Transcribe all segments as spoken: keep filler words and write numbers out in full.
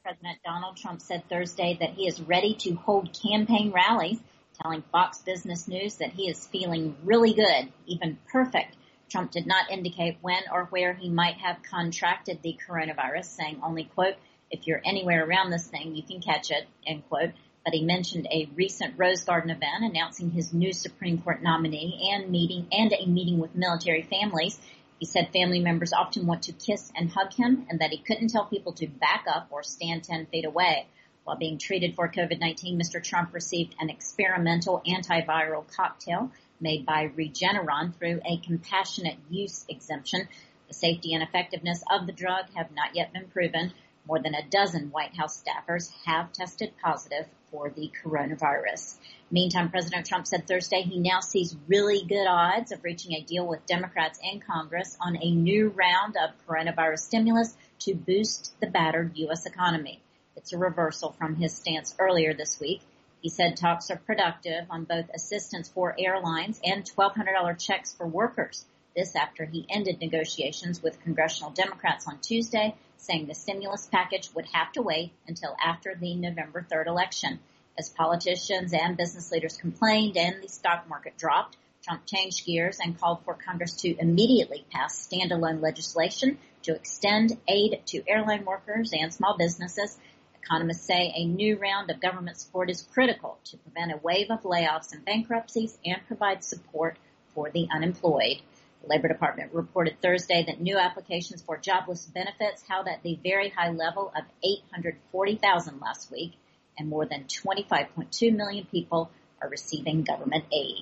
President Donald Trump said Thursday that he is ready to hold campaign rallies, telling Fox Business News that he is feeling really good, even perfect. Trump did not indicate when or where he might have contracted the coronavirus, saying only, quote, if you're anywhere around this thing, you can catch it, end quote. But he mentioned a recent Rose Garden event announcing his new Supreme Court nominee and meeting and a meeting with military families. He said family members often want to kiss and hug him and that he couldn't tell people to back up or stand ten feet away. While being treated for COVID nineteen, Mister Trump received an experimental antiviral cocktail made by Regeneron through a compassionate use exemption. The safety and effectiveness of the drug have not yet been proven. More than a dozen White House staffers have tested positive for the coronavirus. Meantime, President Trump said Thursday he now sees really good odds of reaching a deal with Democrats in Congress on a new round of coronavirus stimulus to boost the battered U S economy. It's a reversal from his stance earlier this week. He said talks are productive on both assistance for airlines and twelve hundred dollars checks for workers. This after he ended negotiations with congressional Democrats on Tuesday, saying the stimulus package would have to wait until after the November third election. As politicians and business leaders complained and the stock market dropped, Trump changed gears and called for Congress to immediately pass standalone legislation to extend aid to airline workers and small businesses. Economists say a new round of government support is critical to prevent a wave of layoffs and bankruptcies and provide support for the unemployed. The Labor Department reported Thursday that new applications for jobless benefits held at the very high level of eight hundred forty thousand last week, and more than twenty-five point two million people are receiving government aid.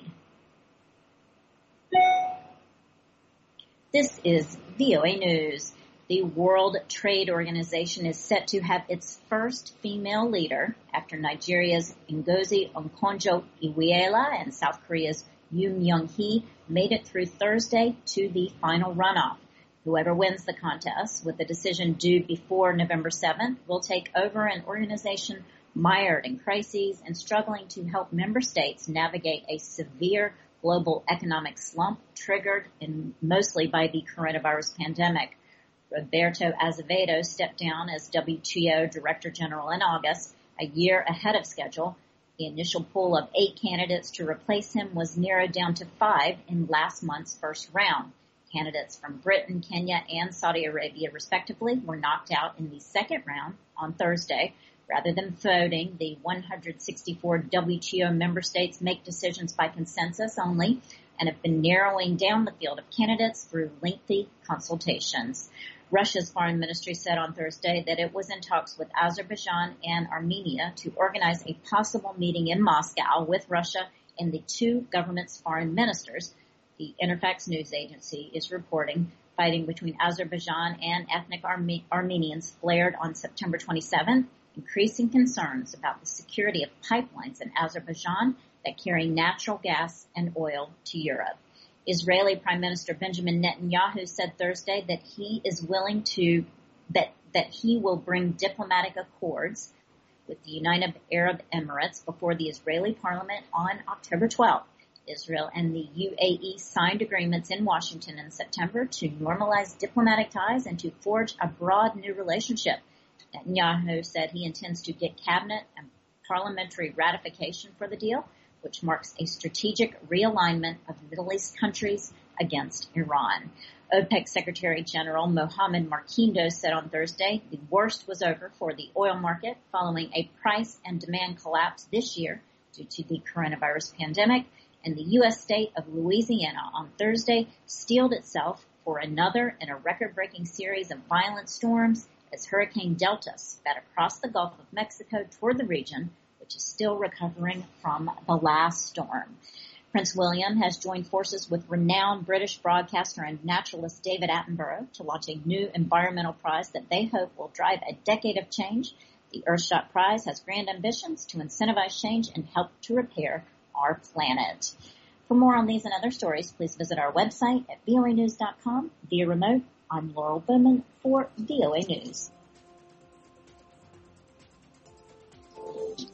This is V O A News. The World Trade Organization is set to have its first female leader after Nigeria's Ngozi Okonjo-Iweala and South Korea's Yoon Myung-hee made it through Thursday to the final runoff. Whoever wins the contest, with the decision due before November seventh, will take over an organization mired in crises and struggling to help member states navigate a severe global economic slump triggered in mostly by the coronavirus pandemic. Roberto Azevedo stepped down as W T O Director General in August, a year ahead of schedule. The initial pool of eight candidates to replace him was narrowed down to five in last month's first round. Candidates from Britain, Kenya, and Saudi Arabia, respectively, were knocked out in the second round on Thursday. Rather than voting, the one hundred sixty-four W T O member states make decisions by consensus only and have been narrowing down the field of candidates through lengthy consultations. Russia's foreign ministry said on Thursday that it was in talks with Azerbaijan and Armenia to organize a possible meeting in Moscow with Russia and the two governments' foreign ministers. The Interfax news agency is reporting fighting between Azerbaijan and ethnic Arme- Armenians flared on September twenty-seventh, increasing concerns about the security of pipelines in Azerbaijan that carry natural gas and oil to Europe. Israeli Prime Minister Benjamin Netanyahu said Thursday that he is willing to, that, that he will bring diplomatic accords with the United Arab Emirates before the Israeli parliament on October twelfth. Israel and the U A E signed agreements in Washington in September to normalize diplomatic ties and to forge a broad new relationship. Netanyahu said he intends to get cabinet and parliamentary ratification for the deal, which marks a strategic realignment of Middle East countries against Iran. OPEC Secretary General Mohammed Marquindo said on Thursday the worst was over for the oil market following a price and demand collapse this year due to the coronavirus pandemic, and the U S state of Louisiana on Thursday steeled itself for another in a record-breaking series of violent storms as Hurricane Delta sped across the Gulf of Mexico toward the region, which is still recovering from the last storm. Prince William has joined forces with renowned British broadcaster and naturalist David Attenborough to launch a new environmental prize that they hope will drive a decade of change. The Earthshot Prize has grand ambitions to incentivize change and help to repair our planet. For more on these and other stories, please visit our website at V O A news dot com. Via remote, I'm Laurel Bowman for V O A News.